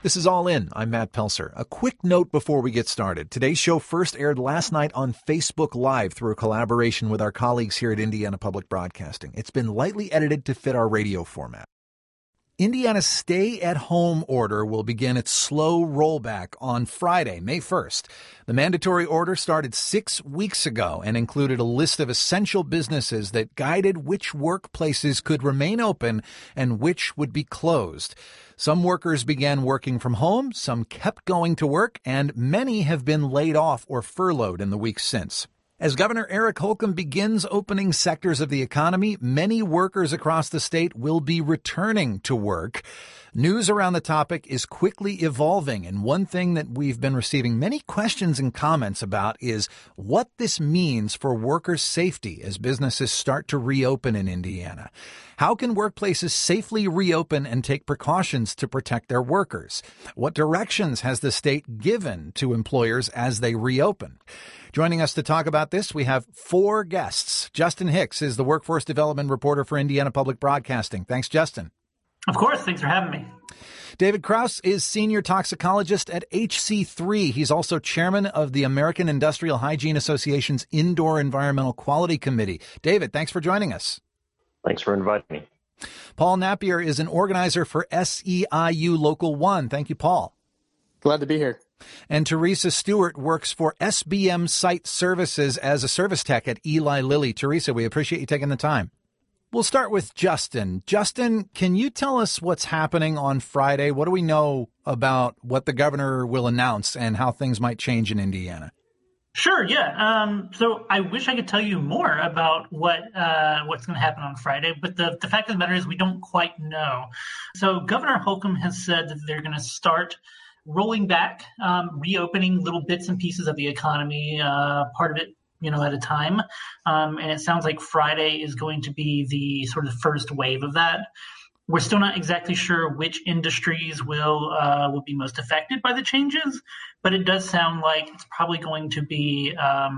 This is All In. I'm Matt Pelser. A quick note before we get started. Today's show first aired last night on Facebook Live through a collaboration with our colleagues here at Indiana Public Broadcasting. It's been lightly edited to fit our radio format. Indiana's stay-at-home order will begin its slow rollback on Friday, May 1st. The mandatory order started 6 weeks ago and included a list of essential businesses that guided which workplaces could remain open and which would be closed. Some workers began working from home, some kept going to work, and many have been laid off or furloughed in the weeks since. As Governor Eric Holcomb begins opening sectors of the economy, many workers across the state will be returning to work. News around the topic is quickly evolving, and one thing that we've been receiving many questions and comments about is what this means for workers' safety as businesses start to reopen in Indiana. How can workplaces safely reopen and take precautions to protect their workers? What directions has the state given to employers as they reopen? Joining us to talk about this, we have 4 guests. Justin Hicks is the workforce development reporter for Indiana Public Broadcasting. Thanks, Justin. Of course. Thanks for having me. David Kraus is senior toxicologist at HC3. He's also chairman of the American Industrial Hygiene Association's Indoor Environmental Quality Committee. David, thanks for joining us. Thanks for inviting me. Paul Napier is an organizer for SEIU Local 1. Thank you, Paul. Glad to be here. And Teresa Stewart works for SBM Site Services as a service tech at Eli Lilly. Teresa, we appreciate you taking the time. We'll start with Justin. Justin, can you tell us what's happening on Friday? What do we know about what the governor will announce and how things might change in Indiana? Sure, yeah. So I wish I could tell you more about what's going to happen on Friday, but the fact of the matter is we don't quite know. So Governor Holcomb has said that they're going to start rolling back, reopening little bits and pieces of the economy, part of it, at a time. And it sounds like Friday is going to be the sort of first wave of that. We're still not exactly sure which industries will be most affected by the changes, but it does sound like it's probably going to be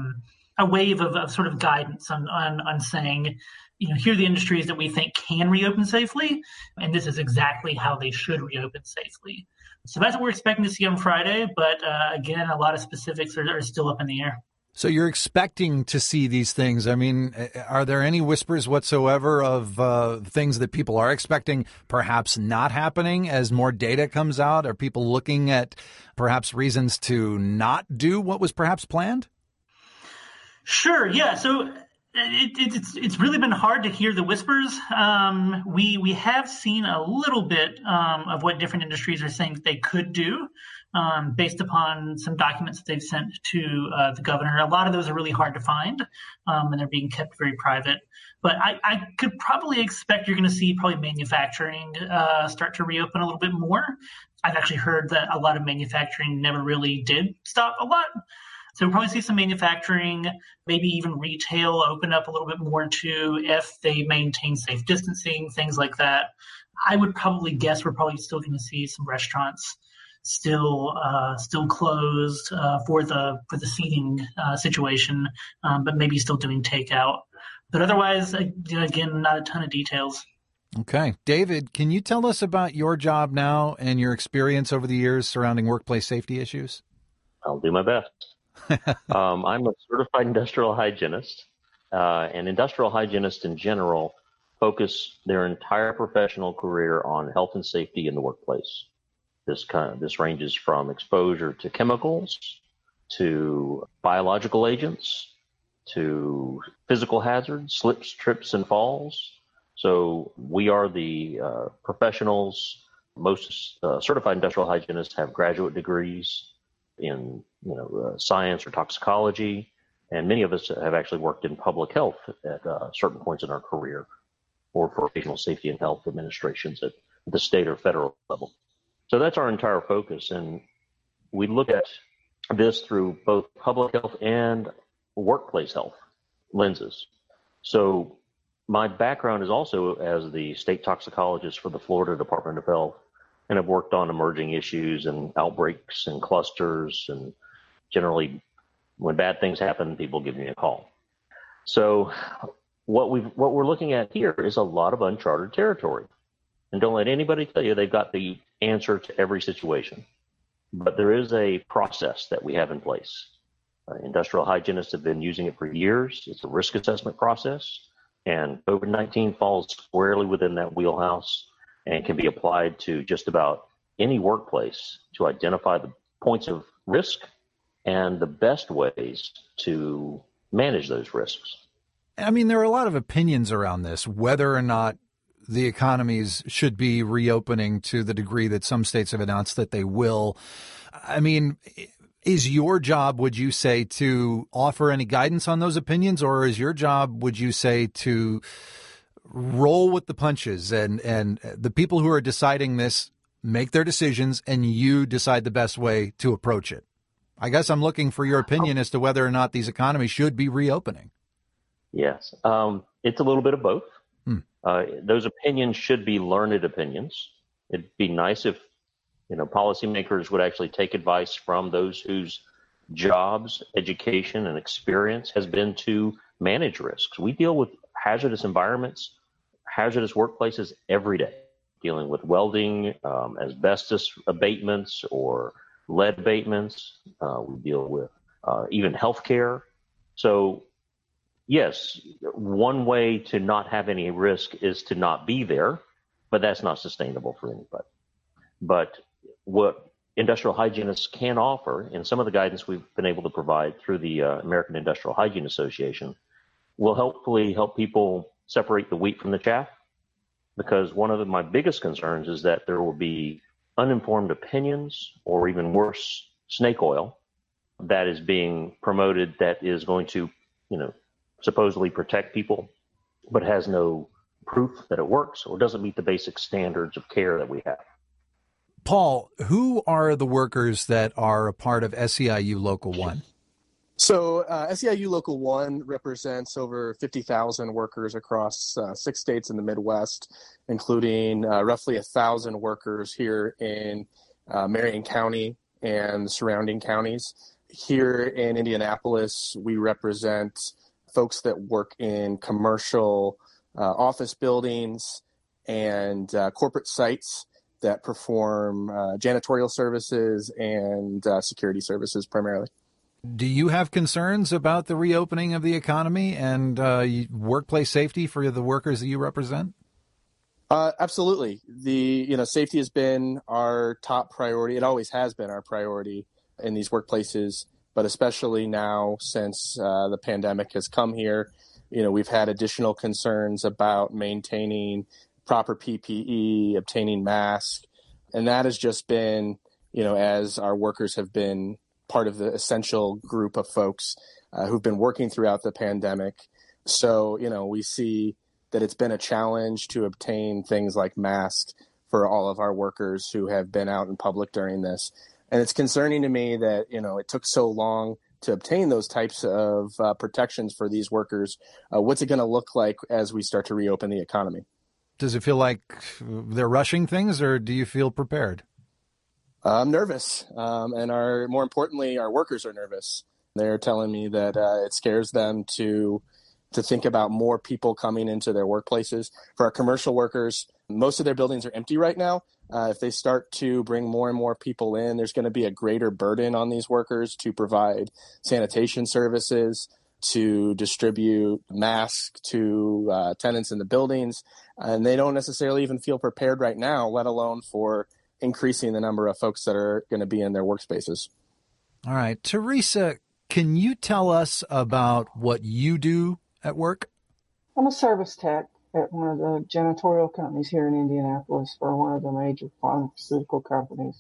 a wave of sort of guidance on saying, here are the industries that we think can reopen safely, and this is exactly how they should reopen safely. So that's what we're expecting to see on Friday, but again, a lot of specifics are still up in the air. So you're expecting to see these things. I mean, are there any whispers whatsoever of things that people are expecting perhaps not happening as more data comes out? Are people looking at perhaps reasons to not do what was perhaps planned? Sure, yeah. So it's really been hard to hear the whispers. We have seen a little bit of what different industries are saying that they could do. Based upon some documents that they've sent to the governor. A lot of those are really hard to find, and they're being kept very private. But I could probably expect you're going to see probably manufacturing start to reopen a little bit more. I've actually heard that a lot of manufacturing never really did stop a lot. So we'll probably see some manufacturing, maybe even retail open up a little bit more too if they maintain safe distancing, things like that. I would probably guess we're probably still going to see some restaurants still closed for the seating situation, but maybe still doing takeout. But otherwise, again, not a ton of details. Okay. David, can you tell us about your job now and your experience over the years surrounding workplace safety issues? I'll do my best. I'm a certified industrial hygienist, and industrial hygienists in general focus their entire professional career on health and safety in the workplace. This ranges from exposure to chemicals, to biological agents, to physical hazards, slips, trips, and falls. So we are the professionals. Most certified industrial hygienists have graduate degrees in science or toxicology, and many of us have actually worked in public health at certain points in our career, or for occasional safety and health administrations at the state or federal level. So that's our entire focus, and we look at this through both public health and workplace health lenses. So my background is also as the state toxicologist for the Florida Department of Health, and I've worked on emerging issues and outbreaks and clusters, and generally when bad things happen, people give me a call. So what we're looking at here is a lot of uncharted territory. And don't let anybody tell you they've got the answer to every situation, but there is a process that we have in place. Industrial hygienists have been using it for years. It's a risk assessment process, and COVID-19 falls squarely within that wheelhouse and can be applied to just about any workplace to identify the points of risk and the best ways to manage those risks. I mean, there are a lot of opinions around this, whether or not the economies should be reopening to the degree that some states have announced that they will. I mean, is your job, would you say, to offer any guidance on those opinions, or is your job, would you say, to roll with the punches and the people who are deciding this make their decisions and you decide the best way to approach it? I guess I'm looking for your opinion as to whether or not these economies should be reopening. Yes, it's a little bit of both. Those opinions should be learned opinions. It'd be nice if policymakers would actually take advice from those whose jobs, education, and experience has been to manage risks. We deal with hazardous environments, hazardous workplaces every day, dealing with welding, asbestos abatements, or lead abatements. We deal with even healthcare. So, yes, one way to not have any risk is to not be there, but that's not sustainable for anybody. But what industrial hygienists can offer, and some of the guidance we've been able to provide through the American Industrial Hygiene Association, will hopefully help people separate the wheat from the chaff. Because one of my biggest concerns is that there will be uninformed opinions, or even worse, snake oil, that is being promoted that is going to, supposedly protect people, but has no proof that it works or doesn't meet the basic standards of care that we have. Paul, who are the workers that are a part of SEIU Local 1? So SEIU Local 1 represents over 50,000 workers across 6 states in the Midwest, including roughly 1,000 workers here in Marion County and surrounding counties. Here in Indianapolis, we represent folks that work in commercial office buildings and corporate sites that perform janitorial services and security services primarily. Do you have concerns about the reopening of the economy and workplace safety for the workers that you represent? Absolutely. Safety has been our top priority. It always has been our priority in these workplaces, but especially now since the pandemic has come here. We've had additional concerns about maintaining proper PPE, obtaining masks, and that has just been, as our workers have been part of the essential group of folks who've been working throughout the pandemic. So, we see that it's been a challenge to obtain things like masks for all of our workers who have been out in public during this. And it's concerning to me that, it took so long to obtain those types of protections for these workers. What's it going to look like as we start to reopen the economy? Does it feel like they're rushing things, or do you feel prepared? I'm nervous, and more importantly, our workers are nervous. They're telling me that it scares them to think about more people coming into their workplaces. For our commercial workers, most of their buildings are empty right now. If they start to bring more and more people in, there's going to be a greater burden on these workers to provide sanitation services, to distribute masks to tenants in the buildings. And they don't necessarily even feel prepared right now, let alone for increasing the number of folks that are going to be in their workspaces. All right. Teresa, can you tell us about what you do at work? I'm a service tech at one of the janitorial companies here in Indianapolis for one of the major pharmaceutical companies.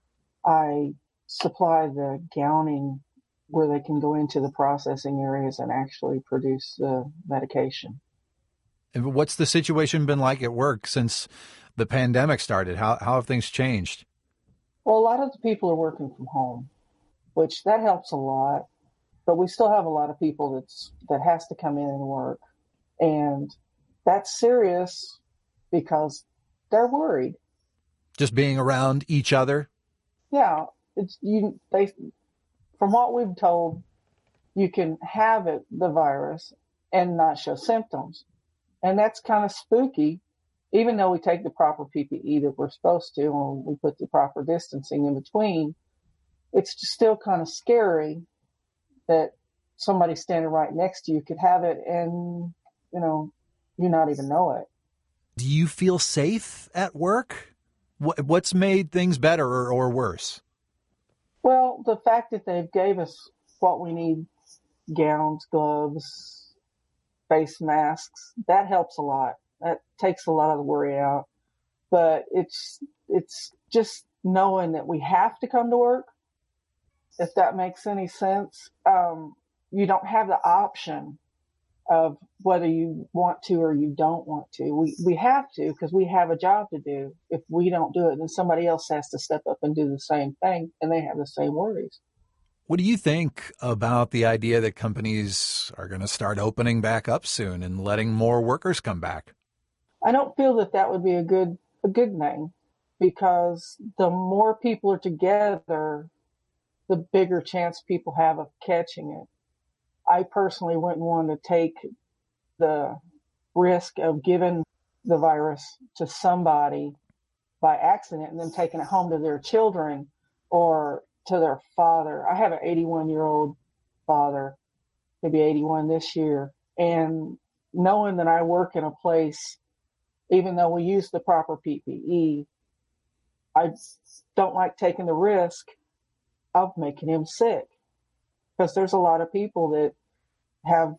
I supply the gowning where they can go into the processing areas and actually produce the medication. And what's the situation been like at work since the pandemic started? How have things changed? Well, a lot of the people are working from home, which that helps a lot. But we still have a lot of people that has to come in and work. And that's serious because they're worried. Just being around each other? Yeah. From what we've told, you can have the virus and not show symptoms. And that's kind of spooky even though we take the proper PPE that we're supposed to, and we put the proper distancing in between, it's just still kind of scary that somebody standing right next to you could have it and, you not even know it. Do you feel safe at work? What's made things better or worse? Well, the fact that they've gave us what we need, gowns, gloves, face masks, that helps a lot. That takes a lot of the worry out. But it's just knowing that we have to come to work, if that makes any sense. You don't have the option of whether you want to or you don't want to. We have to, because we have a job to do. If we don't do it, then somebody else has to step up and do the same thing, and they have the same worries. What do you think about the idea that companies are going to start opening back up soon and letting more workers come back? I don't feel that would be a good thing, because the more people are together, the bigger chance people have of catching it. I personally wouldn't want to take the risk of giving the virus to somebody by accident and then taking it home to their children or to their father. I have an 81-year-old father, maybe 81 this year, and knowing that I work in a place, even though we use the proper PPE, I don't like taking the risk of making him sick, because there's a lot of people that have,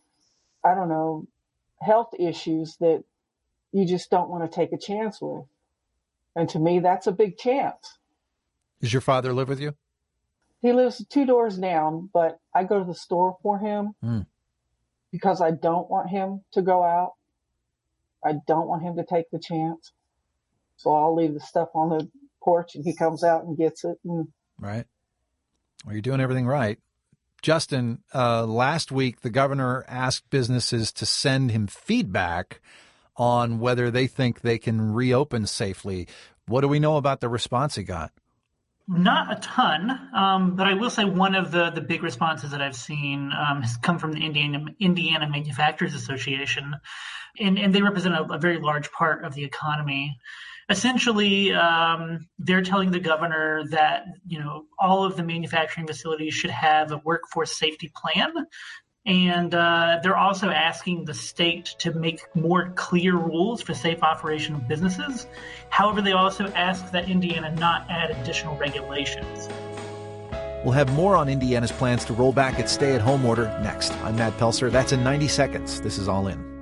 health issues that you just don't want to take a chance with. And to me, that's a big chance. Does your father live with you? He lives 2 doors down, but I go to the store for him because I don't want him to go out. I don't want him to take the chance. So I'll leave the stuff on the porch and he comes out and gets it. Right. Well, you're doing everything right. Justin, last week, the governor asked businesses to send him feedback on whether they think they can reopen safely. What do we know about the response he got? Not a ton, but I will say one of the big responses that I've seen has come from the Indiana Manufacturers Association, and they represent a very large part of the economy. Essentially, they're telling the governor that, all of the manufacturing facilities should have a workforce safety plan. And they're also asking the state to make more clear rules for safe operation of businesses. However, they also ask that Indiana not add additional regulations. We'll have more on Indiana's plans to roll back its stay-at-home order next. I'm Matt Pelser. That's in 90 seconds. This is All In.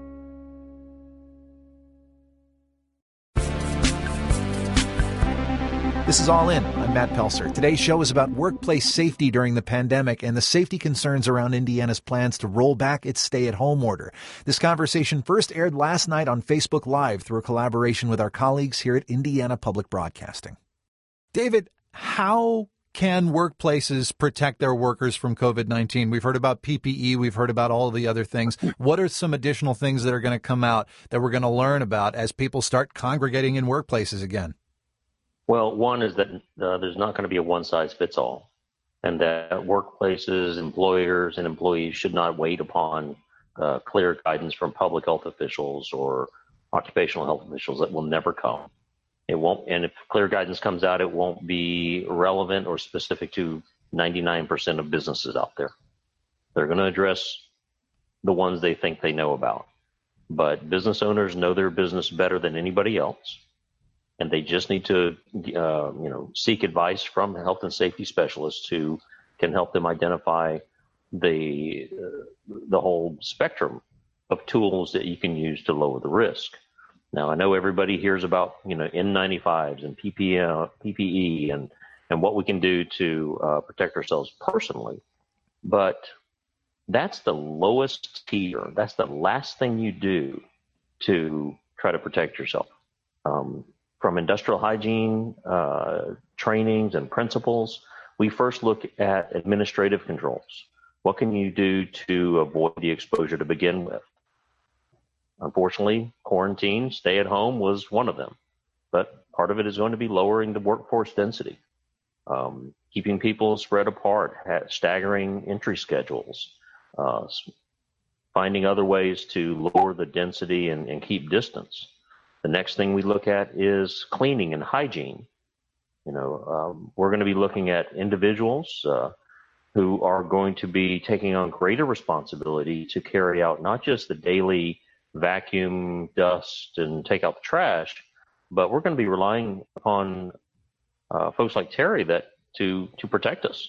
This is All In. I'm Matt Pelser. Today's show is about workplace safety during the pandemic and the safety concerns around Indiana's plans to roll back its stay-at-home order. This conversation first aired last night on Facebook Live through a collaboration with our colleagues here at Indiana Public Broadcasting. David, how can workplaces protect their workers from COVID-19? We've heard about PPE. We've heard about all of the other things. What are some additional things that are going to come out that we're going to learn about as people start congregating in workplaces again? Well, one is that there's not going to be a one-size-fits-all, and that workplaces, employers, and employees should not wait upon clear guidance from public health officials or occupational health officials that will never come. It won't, and if clear guidance comes out, it won't be relevant or specific to 99% of businesses out there. They're going to address the ones they think they know about, but business owners know their business better than anybody else. And they just need to, seek advice from health and safety specialists who can help them identify the whole spectrum of tools that you can use to lower the risk. Now, I know everybody hears about, N95s and PPE and what we can do to protect ourselves personally, but that's the lowest tier. That's the last thing you do to try to protect yourself. From industrial hygiene trainings and principles, we first look at administrative controls. What can you do to avoid the exposure to begin with? Unfortunately, quarantine, stay at home was one of them, but part of it is going to be lowering the workforce density, keeping people spread apart, staggering entry schedules, finding other ways to lower the density and keep distance. The next thing we look at is cleaning and hygiene. We're going to be looking at individuals who are going to be taking on greater responsibility to carry out not just the daily vacuum, dust, and take out the trash, but we're going to be relying upon folks like Terry to protect us,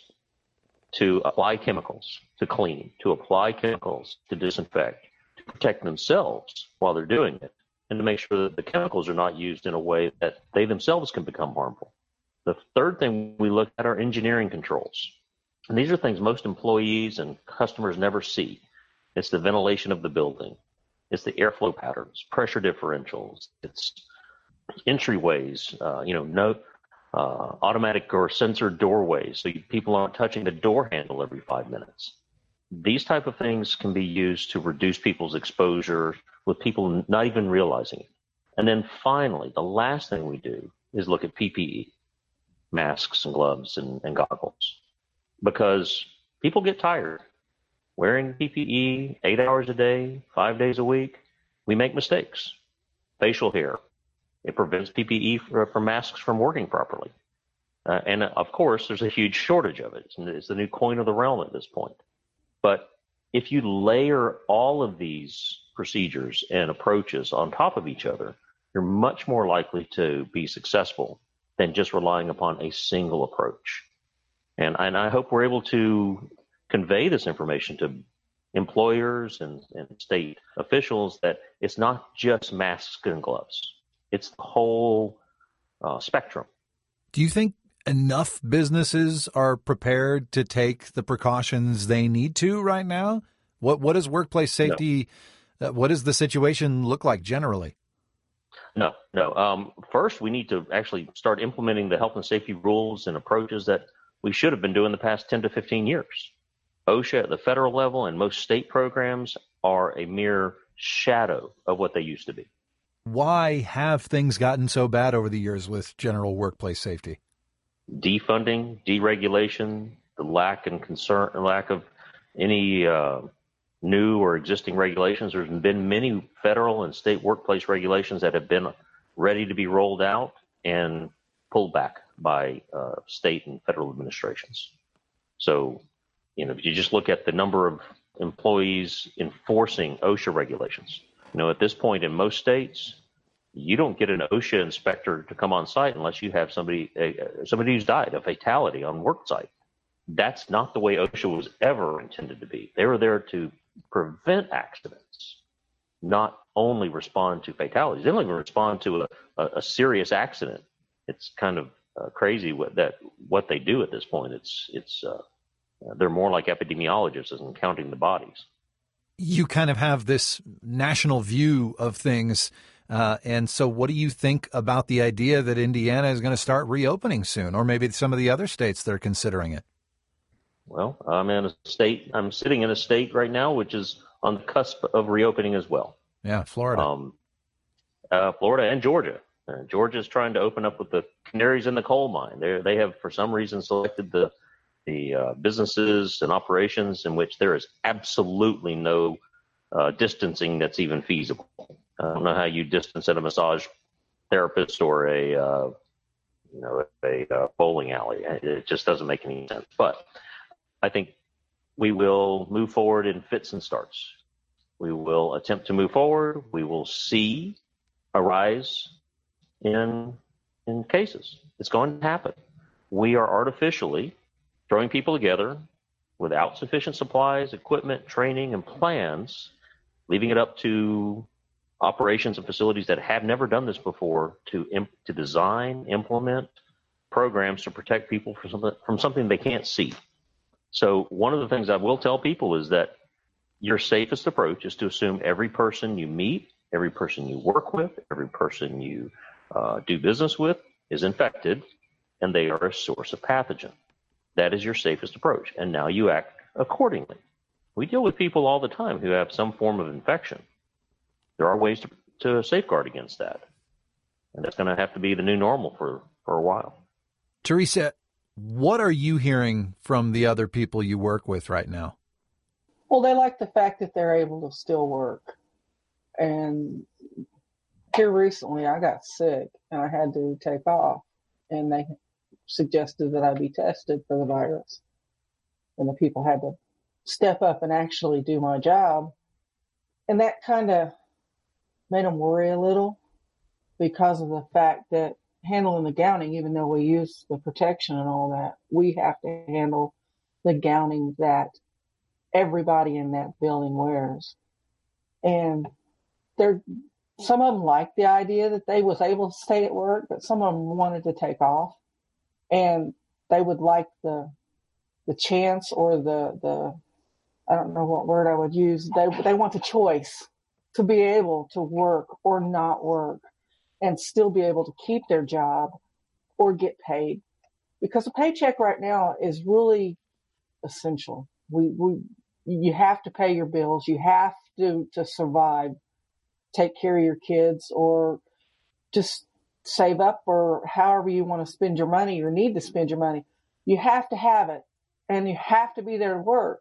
to apply chemicals to clean, to apply chemicals to disinfect, to protect themselves while they're doing it, and to make sure that the chemicals are not used in a way that they themselves can become harmful. The third thing we look at are engineering controls. And these are things most employees and customers never see. It's the ventilation of the building. It's the airflow patterns, pressure differentials. It's entryways, no automatic or sensor doorways, so people aren't touching the door handle every 5 minutes. These type of things can be used to reduce people's exposure with people not even realizing it. And then finally, the last thing we do is look at PPE, masks and gloves and goggles, because people get tired wearing PPE 8 hours a day, 5 days a week. We make mistakes. Facial hair, it prevents PPE from masks from working properly. And of course, there's a huge shortage of it. It's the new coin of the realm at this point. But if you layer all of these procedures and approaches on top of each other, you're much more likely to be successful than just relying upon a single approach. And I hope we're able to convey this information to employers and state officials that it's not just masks and gloves. It's the whole spectrum. Do you think enough businesses are prepared to take the precautions they need to right now? What does workplace safety, what does the situation look like generally? No. First, we need to actually start implementing the health and safety rules and approaches that we should have been doing the past 10 to 15 years. OSHA at the federal level and most state programs are a mere shadow of what they used to be. Why have things gotten so bad over the years with general workplace safety? Defunding, deregulation, the lack of any new or existing regulations. There's been many federal and state workplace regulations that have been ready to be rolled out and pulled back by state and federal administrations. So, if you just look at the number of employees enforcing OSHA regulations, at this point in most states, you don't get an OSHA inspector to come on site unless you have somebody who's died, a fatality on work site. That's not the way OSHA was ever intended to be. They were there to prevent accidents, not only respond to fatalities. They don't even respond to a serious accident. It's kind of crazy what they do at this point. They're more like epidemiologists and counting the bodies. You kind of have this national view of things. And so what do you think about the idea that Indiana is going to start reopening soon, or maybe some of the other states that are considering it? Well, I'm sitting in a state right now which is on the cusp of reopening as well. Yeah, Florida. Florida and Georgia. Georgia is trying to open up with the canaries in the coal mine. They have, for some reason, selected the businesses and operations in which there is absolutely no distancing that's even feasible. I don't know how you distance at a massage therapist or a bowling alley. It just doesn't make any sense. But I think we will move forward in fits and starts. We will attempt to move forward. We will see a rise in cases. It's going to happen. We are artificially throwing people together without sufficient supplies, equipment, training, and plans, leaving it up to operations and facilities that have never done this before to design, implement programs to protect people from something they can't see. So one of the things I will tell people is that your safest approach is to assume every person you meet, every person you work with, every person you do business with is infected, and they are a source of pathogen. That is your safest approach, and now you act accordingly. We deal with people all the time who have some form of infection. There are ways to safeguard against that, and that's going to have to be the new normal for a while. Teresa, what are you hearing from the other people you work with right now? Well, they like the fact that they're able to still work. And here recently I got sick and I had to take off, and they suggested that I be tested for the virus. And the people had to step up and actually do my job. And that kind of made them worry a little because of the fact that handling the gowning, even though we use the protection and all that, we have to handle the gowning that everybody in that building wears. And some of them liked the idea that they was able to stay at work, but some of them wanted to take off, and they would like the chance or the I don't know what word I would use. They want the choice to be able to work or not work and still be able to keep their job or get paid, because a paycheck right now is really essential. You have to pay your bills. You have to survive, take care of your kids, or just save up, or however you want to spend your money or need to spend your money. You have to have it, and you have to be there to work.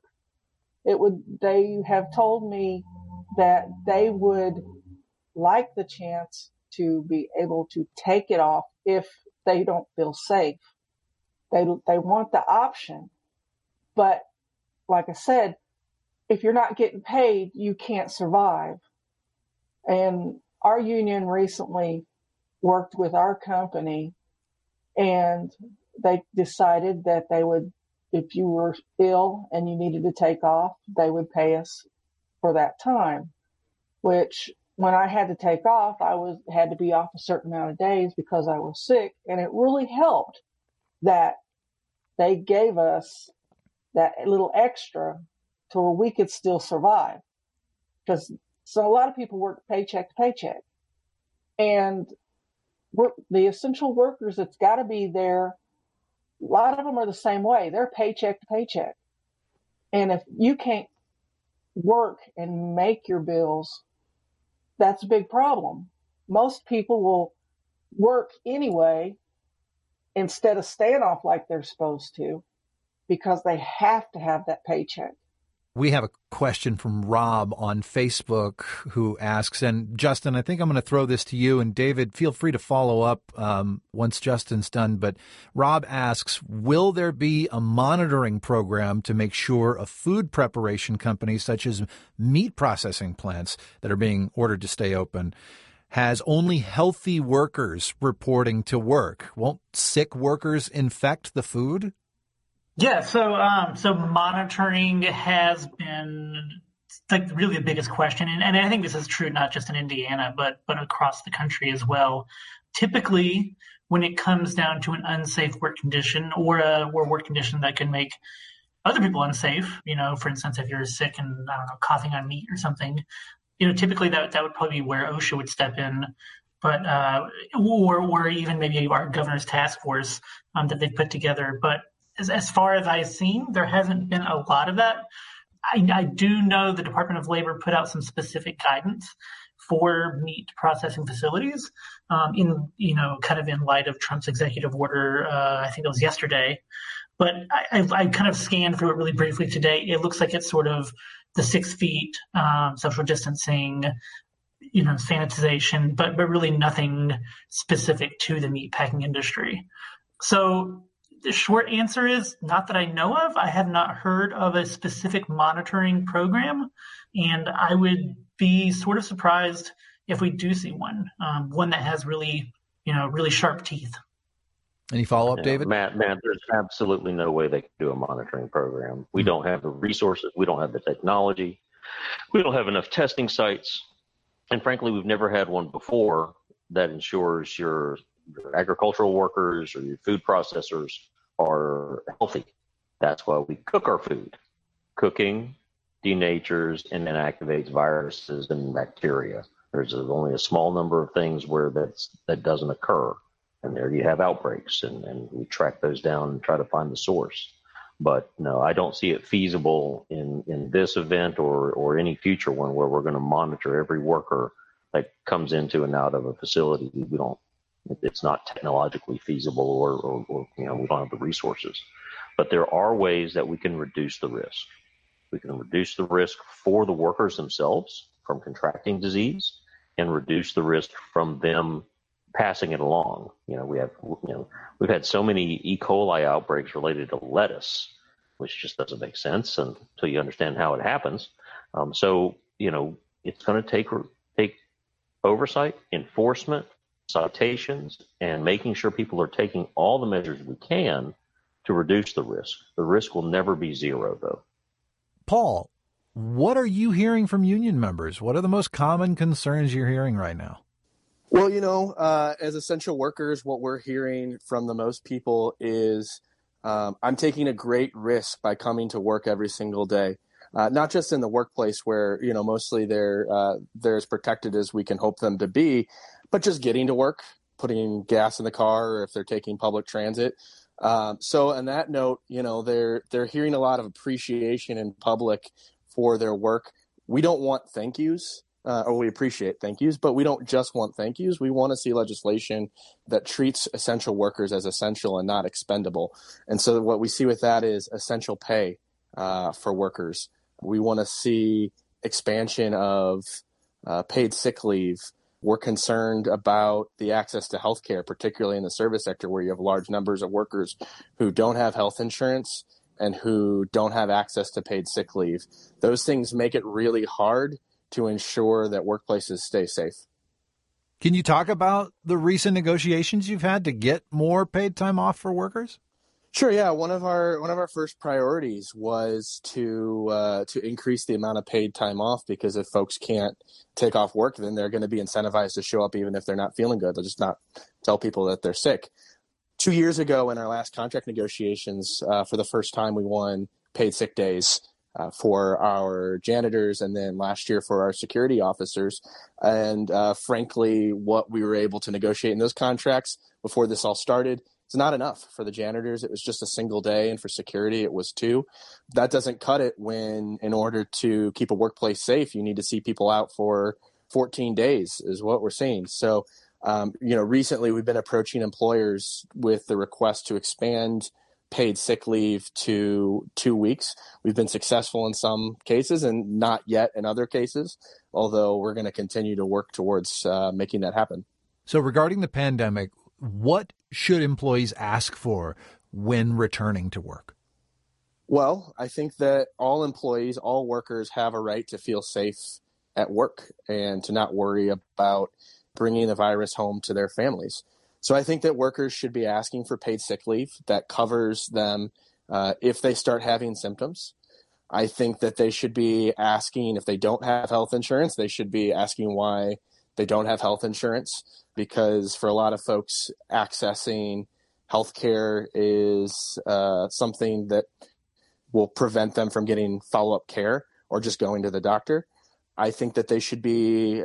They have told me that they would like the chance to be able to take it off if they don't feel safe. They want the option. But like I said, if you're not getting paid, you can't survive. And our union recently worked with our company, and they decided that they would, if you were ill and you needed to take off, they would pay us for that time, which when I had to take off, had to be off a certain amount of days because I was sick. And it really helped that they gave us that little extra to where we could still survive. So a lot of people work paycheck to paycheck, and the essential workers that's got to be there, a lot of them are the same way. They're paycheck to paycheck. And if you can't work and make your bills, that's a big problem. Most people will work anyway instead of staying off like they're supposed to, because they have to have that paycheck. We have a question from Rob on Facebook who asks, and Justin, I think I'm going to throw this to you, and David, feel free to follow up once Justin's done. But Rob asks, will there be a monitoring program to make sure a food preparation company such as meat processing plants that are being ordered to stay open has only healthy workers reporting to work? Won't sick workers infect the food? Yeah, so monitoring has been like really the biggest question, and I think this is true not just in Indiana, but across the country as well. Typically, when it comes down to an unsafe work condition or a work condition that can make other people unsafe, for instance, if you're sick and I don't know, coughing on meat or something, typically that would probably be where OSHA would step in. But or even maybe our governor's task force that they put together. But as far as I've seen, there hasn't been a lot of that. I do know the Department of Labor put out some specific guidance for meat processing facilities in light of Trump's executive order. I think it was yesterday. But I kind of scanned through it really briefly today. It looks like it's sort of the 6 feet, social distancing, sanitization, but really nothing specific to the meatpacking industry. So the short answer is not that I know of. I have not heard of a specific monitoring program, and I would be sort of surprised if we do see one that has really sharp teeth. Any follow-up, David? Matt, there's absolutely no way they can do a monitoring program. We don't have the resources. We don't have the technology. We don't have enough testing sites. And frankly, we've never had one before that ensures your agricultural workers or your food processors are healthy. That's why we cook our food. Cooking denatures and inactivates viruses and bacteria. There's only a small number of things where that doesn't occur. And there you have outbreaks, and we track those down and try to find the source. But no, I don't see it feasible in this event or any future one where we're going to monitor every worker that comes into and out of a facility. It's not technologically feasible or we don't have the resources. But there are ways that we can reduce the risk. We can reduce the risk for the workers themselves from contracting disease, and reduce the risk from them passing it along. We've had so many E. coli outbreaks related to lettuce, which just doesn't make sense until you understand how it happens. It's going to take oversight, enforcement, citations, and making sure people are taking all the measures we can to reduce the risk. The risk will never be zero, though. Paul, what are you hearing from union members? What are the most common concerns you're hearing right now? Well, as essential workers, what we're hearing from the most people is I'm taking a great risk by coming to work every single day. Not just in the workplace where, mostly they're as protected as we can hope them to be, but just getting to work, putting gas in the car, or if they're taking public transit. So on that note, they're hearing a lot of appreciation in public for their work. We don't want thank yous, or we appreciate thank yous, but we don't just want thank yous. We want to see legislation that treats essential workers as essential and not expendable. And so what we see with that is essential pay for workers. We want to see expansion of paid sick leave. We're concerned about the access to health care, particularly in the service sector where you have large numbers of workers who don't have health insurance and who don't have access to paid sick leave. Those things make it really hard to ensure that workplaces stay safe. Can you talk about the recent negotiations you've had to get more paid time off for workers? Sure. Yeah. One of our first priorities was to increase the amount of paid time off, because if folks can't take off work, then they're going to be incentivized to show up even if they're not feeling good. They'll just not tell people that they're sick. 2 years ago, in our last contract negotiations, for the first time, we won paid sick days for our janitors, and then last year for our security officers. And frankly, what we were able to negotiate in those contracts before this all started, it's not enough. For the janitors, it was just a single day, and for security, it was 2. That doesn't cut it when, in order to keep a workplace safe, you need to see people out for 14 days is what we're seeing. So, recently we've been approaching employers with the request to expand paid sick leave to 2 weeks. We've been successful in some cases and not yet in other cases, although we're going to continue to work towards making that happen. So regarding the pandemic, what should employees ask for when returning to work? Well, I think that all employees, all workers have a right to feel safe at work and to not worry about bringing the virus home to their families. So I think that workers should be asking for paid sick leave that covers them if they start having symptoms. I think that they should be asking, if they don't have health insurance, they should be asking why they don't have health insurance, because for a lot of folks, accessing health care is something that will prevent them from getting follow-up care or just going to the doctor. I think that they should be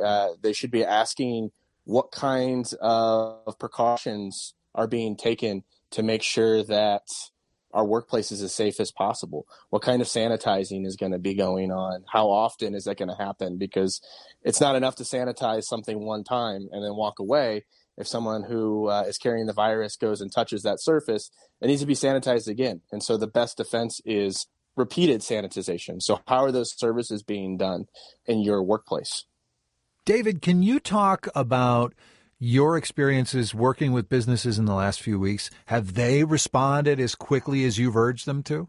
asking what kinds of precautions are being taken to make sure that our workplace is as safe as possible. What kind of sanitizing is going to be going on? How often is that going to happen? Because it's not enough to sanitize something one time and then walk away. If someone who is carrying the virus goes and touches that surface, it needs to be sanitized again. And so the best defense is repeated sanitization. So how are those services being done in your workplace? David, can you talk about your experiences working with businesses in the last few weeks? Have they responded as quickly as you've urged them to?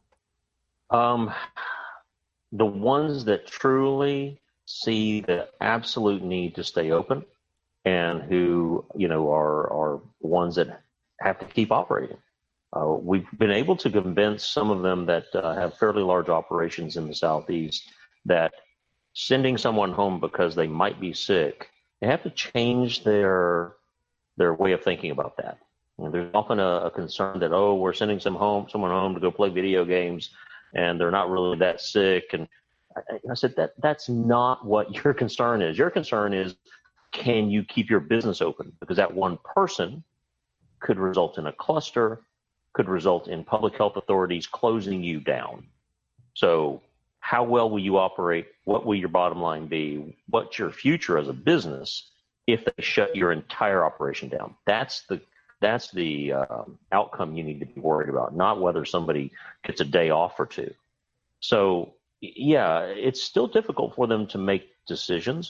The ones that truly see the absolute need to stay open and who, are ones that have to keep operating. We've been able to convince some of them that have fairly large operations in the Southeast that sending someone home because they might be sick, they have to change their way of thinking about that. There's often a concern that, we're sending someone home to go play video games, and they're not really that sick. And I said that's not what your concern is. Your concern is, can you keep your business open? Because that one person could result in a cluster, could result in public health authorities closing you down. So how well will you operate? What will your bottom line be? What's your future as a business if they shut your entire operation down? That's the outcome you need to be worried about, not whether somebody gets a day off or 2. So, yeah, it's still difficult for them to make decisions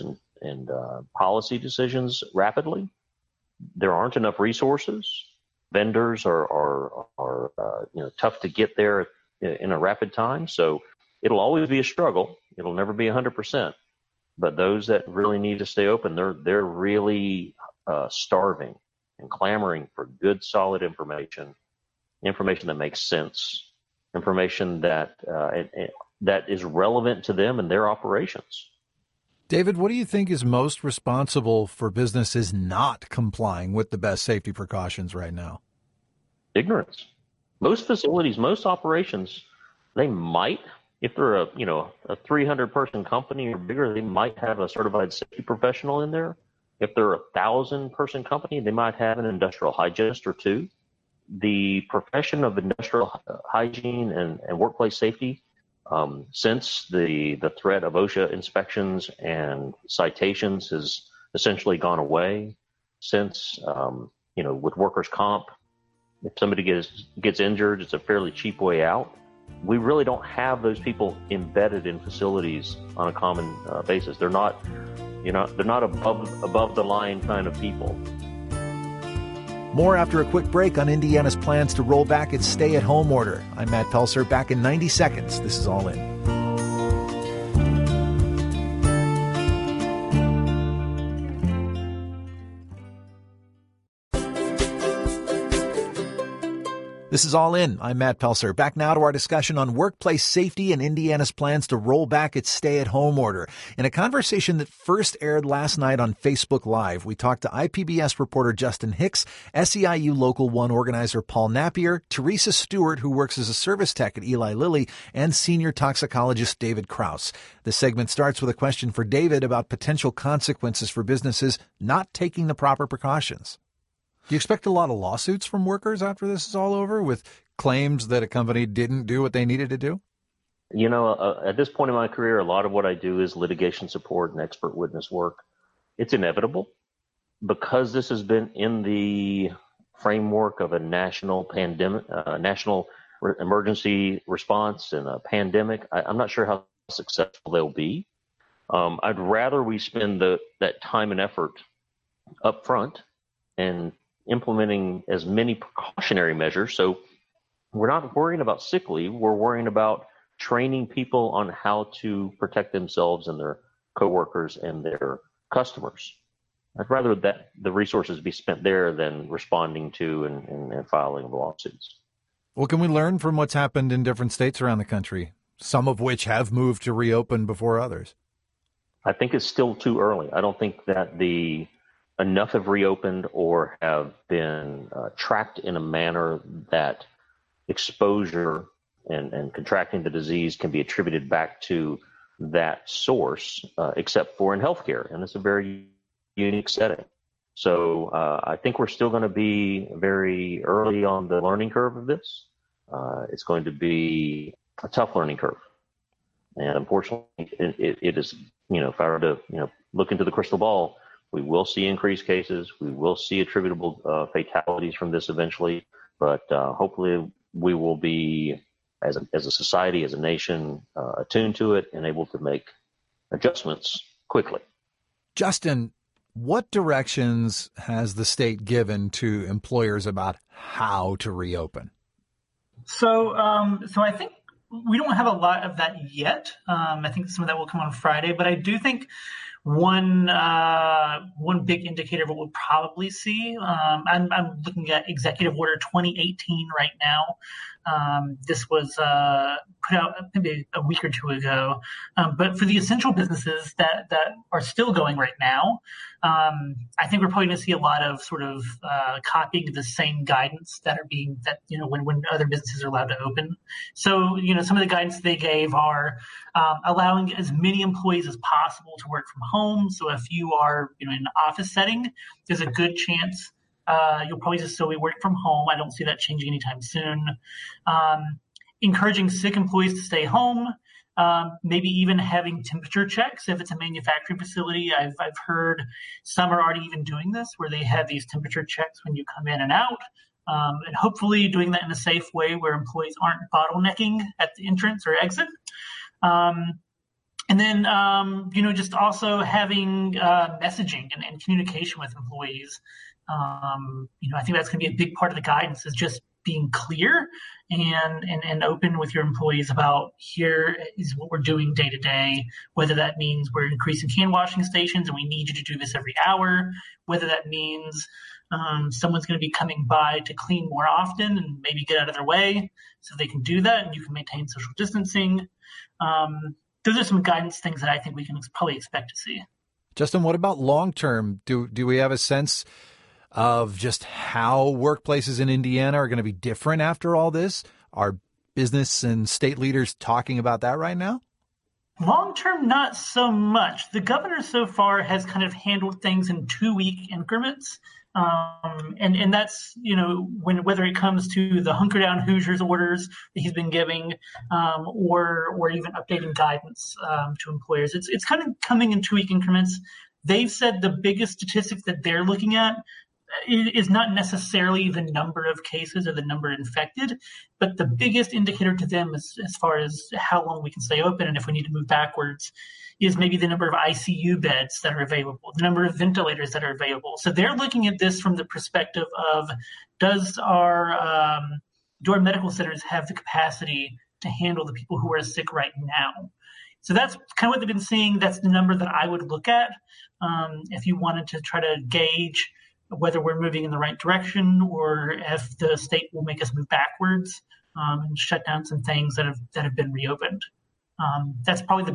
and policy decisions rapidly. There aren't enough resources. Vendors are tough to get there in a rapid time. So it'll always be a struggle. It'll never be 100%. But those that really need to stay open, they're really starving and clamoring for good, solid information that makes sense, information that is relevant to them and their operations. David, what do you think is most responsible for businesses not complying with the best safety precautions right now? Ignorance. Most facilities, most operations, they might, if they're a 300-person company or bigger, they might have a certified safety professional in there. If they're a 1,000-person company, they might have an industrial hygienist or two. The profession of industrial hygiene and workplace safety, since the threat of OSHA inspections and citations has essentially gone away, since with workers' comp, if somebody gets injured, it's a fairly cheap way out. We really don't have those people embedded in facilities on a common basis. They're not above the line kind of people. More after a quick break on Indiana's plans to roll back its stay-at-home order. I'm Matt Pelser. Back in 90 seconds. This is All In. This is All In. I'm Matt Pelser. Back now to our discussion on workplace safety and Indiana's plans to roll back its stay-at-home order. In a conversation that first aired last night on Facebook Live, we talked to IPBS reporter Justin Hicks, SEIU Local 1 organizer Paul Napier, Teresa Stewart, who works as a service tech at Eli Lilly, and senior toxicologist David Kraus. The segment starts with a question for David about potential consequences for businesses not taking the proper precautions. Do you expect a lot of lawsuits from workers after this is all over with claims that a company didn't do what they needed to do? At this point in my career, a lot of what I do is litigation support and expert witness work. It's inevitable because this has been in the framework of a national pandemic, national emergency response and a pandemic. I'm not sure how successful they'll be. I'd rather we spend that time and effort up front and implementing as many precautionary measures. So we're not worrying about sick leave. We're worrying about training people on how to protect themselves and their coworkers and their customers. I'd rather that the resources be spent there than responding to and filing of lawsuits. Well, can we learn from what's happened in different states around the country, some of which have moved to reopen before others? I think it's still too early. I don't think that enough have reopened or have been tracked in a manner that exposure and contracting the disease can be attributed back to that source, except for in healthcare. And it's a very unique setting. So I think we're still going to be very early on the learning curve of this. It's going to be a tough learning curve. And unfortunately, it is, if I were to, look into the crystal ball, we will see increased cases. We will see attributable fatalities from this eventually, but hopefully we will be, as a society, as a nation, attuned to it and able to make adjustments quickly. Justin, what directions has the state given to employers about how to reopen? So I think we don't have a lot of that yet. I think some of that will come on Friday, but I do think one big indicator of what we'll probably see. I'm looking at Executive Order 2018 right now. This was put out maybe a week or two ago. But for the essential businesses that are still going right now, I think we're probably going to see a lot of sort of copying the same guidance when other businesses are allowed to open. So, some of the guidance they gave are allowing as many employees as possible to work from home. So if you are in an office setting, there's a good chance you'll probably just still be working from home. I don't see that changing anytime soon. Encouraging sick employees to stay home. Maybe even having temperature checks if it's a manufacturing facility. I've heard some are already even doing this, where they have these temperature checks when you come in and out, and hopefully doing that in a safe way where employees aren't bottlenecking at the entrance or exit. And then, just also having messaging and communication with employees. I think that's going to be a big part of the guidance is just being clear and open with your employees about here is what we're doing day to day, whether that means we're increasing hand washing stations and we need you to do this every hour, whether that means someone's going to be coming by to clean more often and maybe get out of their way so they can do that and you can maintain social distancing. Those are some guidance things that I think we can probably expect to see. Justin, what about long term? Do we have a sense of just how workplaces in Indiana are going to be different after all this? Are business and state leaders talking about that right now? Long term, not so much. The governor so far has kind of handled things in 2-week increments. And that's, whether it comes to the hunker down Hoosiers orders that he's been giving, or even updating guidance to employers. It's kind of coming in 2-week increments. They've said the biggest statistics that they're looking at is not necessarily the number of cases or the number infected, but the biggest indicator to them as far as how long we can stay open and if we need to move backwards is maybe the number of ICU beds that are available, the number of ventilators that are available. So they're looking at this from the perspective of do our medical centers have the capacity to handle the people who are sick right now? So that's kind of what they've been seeing. That's the number that I would look at if you wanted to try to gauge whether we're moving in the right direction or if the state will make us move backwards and shut down some things that have been reopened. That's probably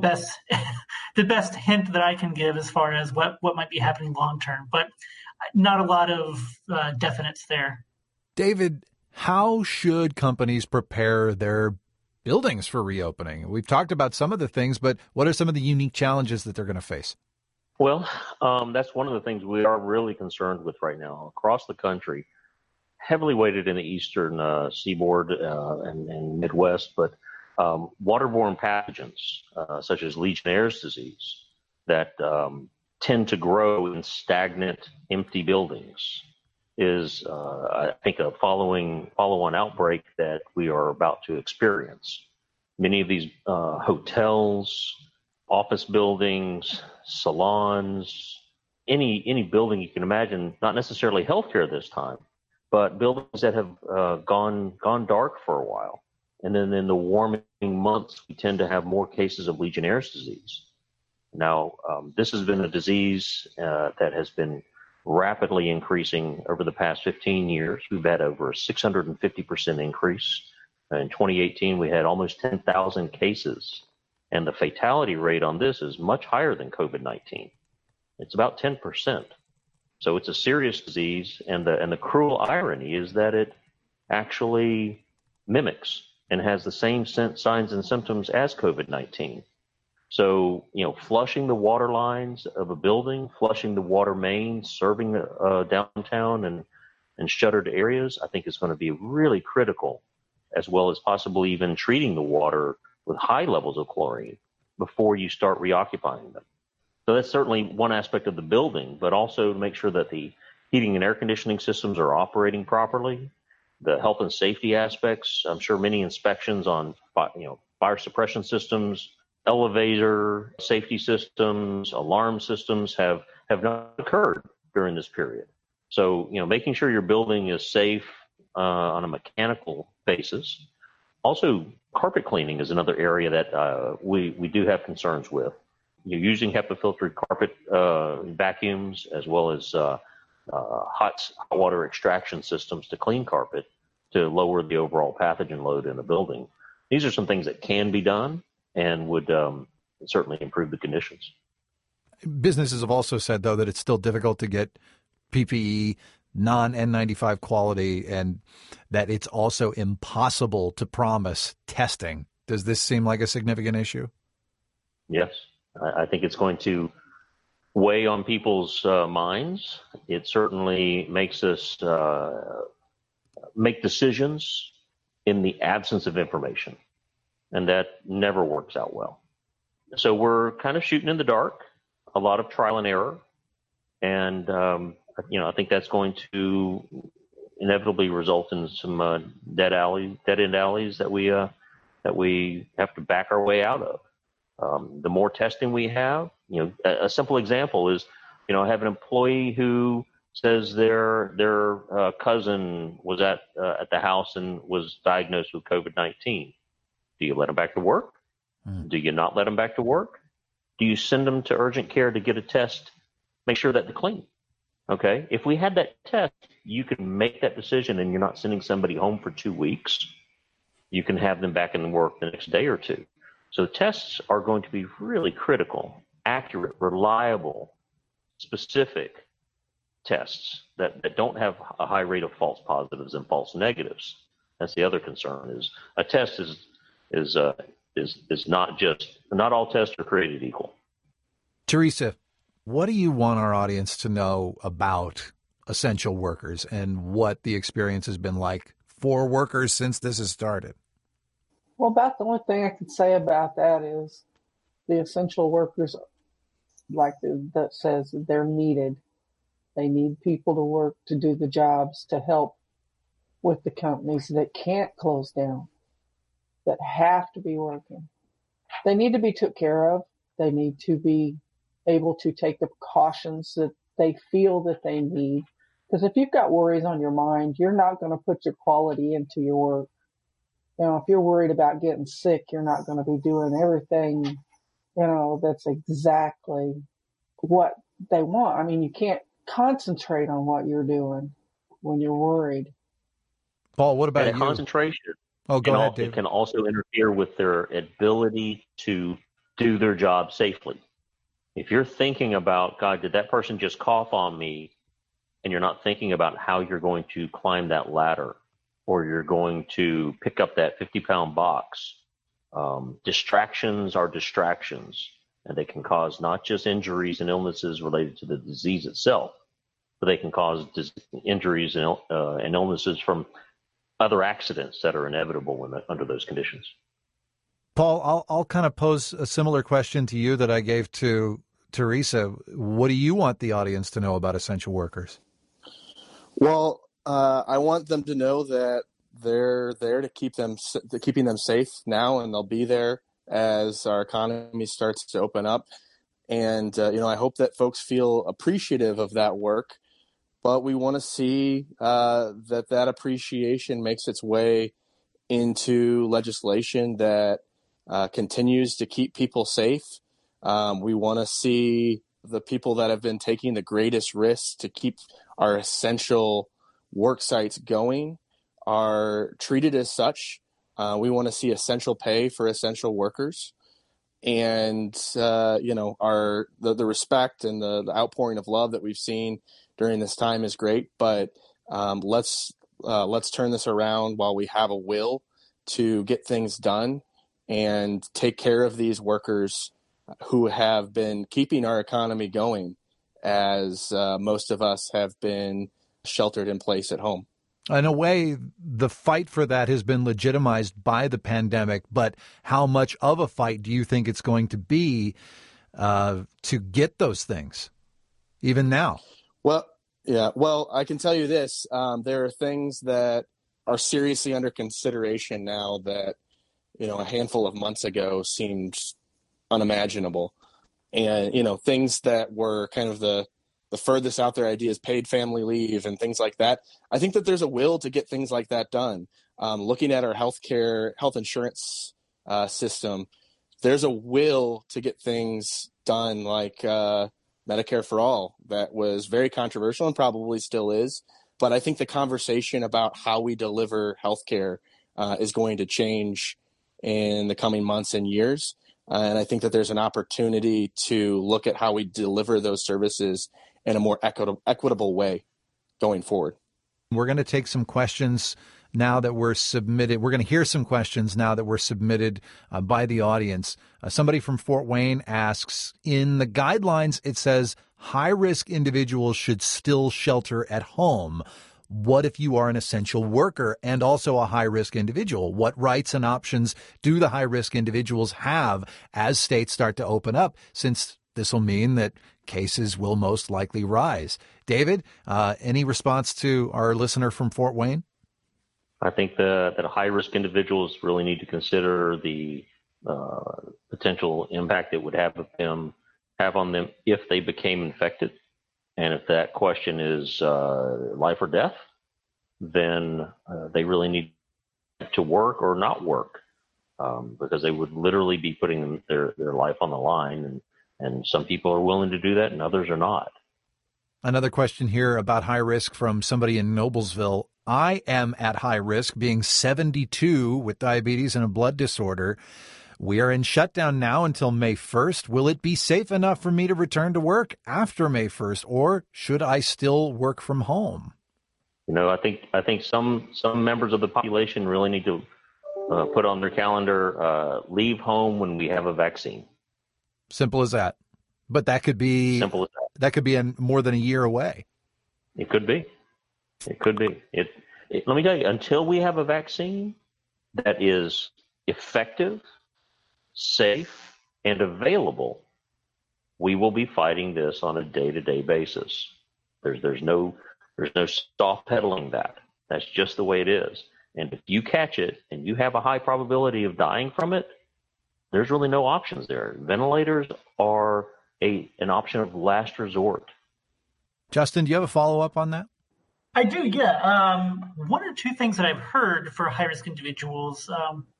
the best hint that I can give as far as what might be happening long term, but not a lot of definites there. David, how should companies prepare their buildings for reopening? We've talked about some of the things, but what are some of the unique challenges that they're going to face? Well, that's one of the things we are really concerned with right now across the country, heavily weighted in the eastern seaboard and Midwest, but waterborne pathogens such as Legionnaire's disease that tend to grow in stagnant, empty buildings is, I think, a follow-on outbreak that we are about to experience. Many of these hotels, office buildings, salons, any building you can imagine, not necessarily healthcare this time, but buildings that have gone dark for a while. And then in the warming months, we tend to have more cases of Legionnaire's disease. Now, this has been a disease that has been rapidly increasing over the past 15 years. We've had over a 650% increase. In 2018, we had almost 10,000 cases. And the fatality rate on this is much higher than COVID-19. It's about 10%. So it's a serious disease. And the cruel irony is that it actually mimics and has the same signs and symptoms as COVID-19. So, flushing the water lines of a building, flushing the water mains, serving downtown and shuttered areas, I think is going to be really critical, as well as possibly even treating the water with high levels of chlorine before you start reoccupying them. So that's certainly one aspect of the building, but also to make sure that the heating and air conditioning systems are operating properly. The health and safety aspects, I'm sure many inspections on fire suppression systems, elevator safety systems, alarm systems have not occurred during this period. So, making sure your building is safe on a mechanical basis. Also, carpet cleaning is another area that we do have concerns with. You're using HEPA-filtered carpet vacuums as well as hot water extraction systems to clean carpet to lower the overall pathogen load in the building. These are some things that can be done and would certainly improve the conditions. Businesses have also said, though, that it's still difficult to get PPE, non-N95 quality, and that it's also impossible to promise testing. Does this seem like a significant issue? Yes. I think it's going to weigh on people's minds. It certainly makes us make decisions in the absence of information, and that never works out well. So we're kind of shooting in the dark, a lot of trial and error, and I think that's going to inevitably result in some dead end alleys that we have to back our way out of. The more testing we have, a simple example is, I have an employee who says their cousin was at the house and was diagnosed with COVID-19. Do you let them back to work? Do you not let them back to work? Do you send them to urgent care to get a test? Make sure that they're clean. Okay. If we had that test, you can make that decision and you're not sending somebody home for 2 weeks. You can have them back in work the next day or two. So tests are going to be really critical, accurate, reliable, specific tests that don't have a high rate of false positives and false negatives. That's the other concern. Is a test is not all tests are created equal. Teresa, what do you want our audience to know about essential workers and what the experience has been like for workers since this has started? Well, about the only thing I could say about that is the essential workers, that says that they're needed. They need people to work to do the jobs to help with the companies that can't close down, that have to be working. They need to be took care of. They need to be able to take the precautions that they feel that they need. Because if you've got worries on your mind, you're not going to put your quality into your work. If you're worried about getting sick, you're not going to be doing everything, that's exactly what they want. I mean, you can't concentrate on what you're doing when you're worried. Paul, what about you? Concentration. Oh, go ahead, Dave. It can also interfere with their ability to do their job safely. If you're thinking about, God, did that person just cough on me? And you're not thinking about how you're going to climb that ladder or you're going to pick up that 50-pound box. Distractions are distractions, and they can cause not just injuries and illnesses related to the disease itself, but they can cause injuries and illnesses from other accidents that are inevitable under those conditions. Paul, I'll kind of pose a similar question to you that I gave to Teresa. What do you want the audience to know about essential workers? Well, I want them to know that they're there to keeping them safe now, and they'll be there as our economy starts to open up. And I hope that folks feel appreciative of that work, but we want to see that appreciation makes its way into legislation that continues to keep people safe. We want to see the people that have been taking the greatest risks to keep our essential work sites going are treated as such. We want to see essential pay for essential workers. And, the respect and the outpouring of love that we've seen during this time is great. But let's turn this around while we have a will to get things done and take care of these workers who have been keeping our economy going as most of us have been sheltered in place at home. In a way, the fight for that has been legitimized by the pandemic, but how much of a fight do you think it's going to be to get those things, even now? Well, I can tell you this. There are things that are seriously under consideration now that, a handful of months ago seemed unimaginable. And, things that were kind of the furthest out there ideas, paid family leave and things like that. I think that there's a will to get things like that done. Looking at our health insurance system, there's a will to get things done like Medicare for All. That was very controversial and probably still is. But I think the conversation about how we deliver healthcare is going to change in the coming months and years. And I think that there's an opportunity to look at how we deliver those services in a more equitable way going forward. We're going to take some questions now that were submitted. We're going to hear some questions now that were submitted by the audience. Somebody from Fort Wayne asks, in the guidelines, it says high-risk individuals should still shelter at home. What if you are an essential worker and also a high-risk individual? What rights and options do the high-risk individuals have as states start to open up, since this will mean that cases will most likely rise? David, any response to our listener from Fort Wayne? I think that high-risk individuals really need to consider the potential impact it would have on them if they became infected. And if that question is life or death, then they really need to work or not work, because they would literally be putting their life on the line. And some people are willing to do that and others are not. Another question here about high risk from somebody in Noblesville. I am at high risk, being 72 with diabetes and a blood disorder. We are in shutdown now until May 1st. Will it be safe enough for me to return to work after May 1st, or should I still work from home? I think some members of the population really need to put on their calendar, leave home when we have a vaccine. Simple as that. But that could be simple as that. That could be more than a year away. It could be. Let me tell you, until we have a vaccine that is effective, safe, and available, we will be fighting this on a day-to-day basis. There's no soft pedaling that. That's just the way it is. And if you catch it and you have a high probability of dying from it, there's really no options there. Ventilators are an option of last resort. Justin, do you have a follow-up on that? I do, yeah. One or two things that I've heard for high-risk individuals.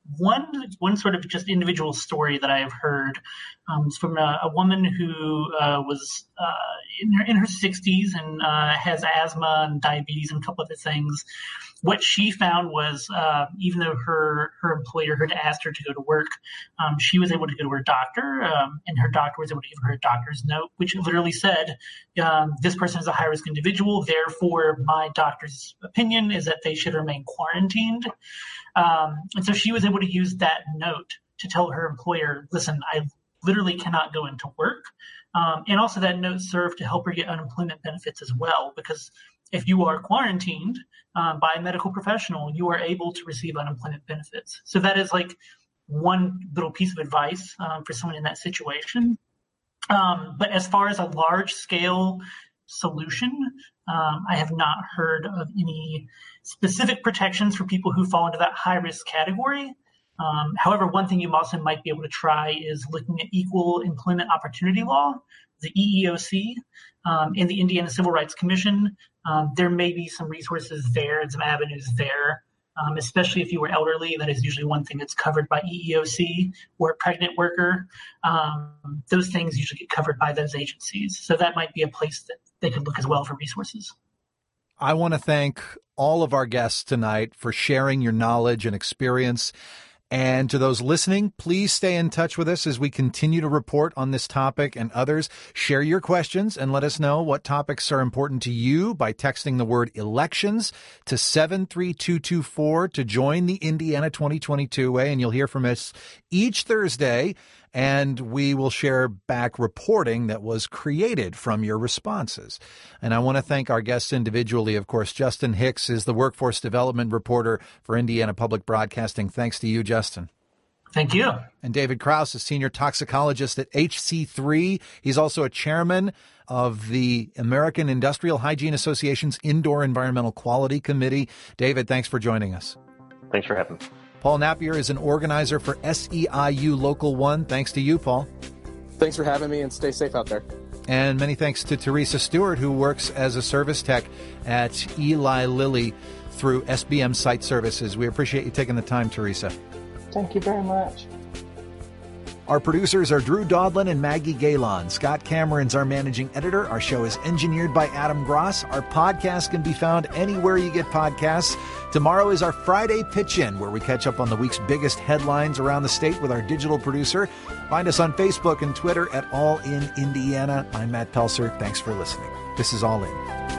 One sort of just individual story that I have heard is from a woman who was in her 60s and has asthma and diabetes and a couple other things. What she found was even though her employer had asked her to go to work, she was able to go to her doctor, and her doctor was able to give her a doctor's note, which literally said, this person is a high-risk individual, therefore my doctor's opinion is that they should remain quarantined. And so she was able to use that note to tell her employer, listen, I literally cannot go into work. And also that note served to help her get unemployment benefits as well, because if you are quarantined by a medical professional, you are able to receive unemployment benefits. So that is like one little piece of advice for someone in that situation. But as far as a large scale solution, I have not heard of any specific protections for people who fall into that high risk category. However, one thing you also might be able to try is looking at equal employment opportunity law, the EEOC, and the Indiana Civil Rights Commission. There may be some resources there and some avenues there, especially if you were elderly. That is usually one thing that's covered by EEOC, or a pregnant worker. Those things usually get covered by those agencies. So that might be a place that they could look as well for resources. I want to thank all of our guests tonight for sharing your knowledge and experience. And to those listening, please stay in touch with us as we continue to report on this topic and others. Share your questions and let us know what topics are important to you by texting the word elections to 73224 to join the Indiana 2022 way. And you'll hear from us each Thursday, and we will share back reporting that was created from your responses. And I want to thank our guests individually. Of course, Justin Hicks is the workforce development reporter for Indiana Public Broadcasting. Thanks to you, Justin. Thank you. And David Krause is senior toxicologist at HC3. He's also a chairman of the American Industrial Hygiene Association's Indoor Environmental Quality Committee. David, thanks for joining us. Thanks for having me. Paul Napier is an organizer for SEIU Local 1. Thanks to you, Paul. Thanks for having me, and stay safe out there. And many thanks to Teresa Stewart, who works as a service tech at Eli Lilly through SBM Site Services. We appreciate you taking the time, Teresa. Thank you very much. Our producers are Drew Dodlin and Maggie Galon. Scott Cameron's our managing editor. Our show is engineered by Adam Gross. Our podcast can be found anywhere you get podcasts. Tomorrow is our Friday Pitch-In, where we catch up on the week's biggest headlines around the state with our digital producer. Find us on Facebook and Twitter at All In Indiana. I'm Matt Pelser. Thanks for listening. This is All In.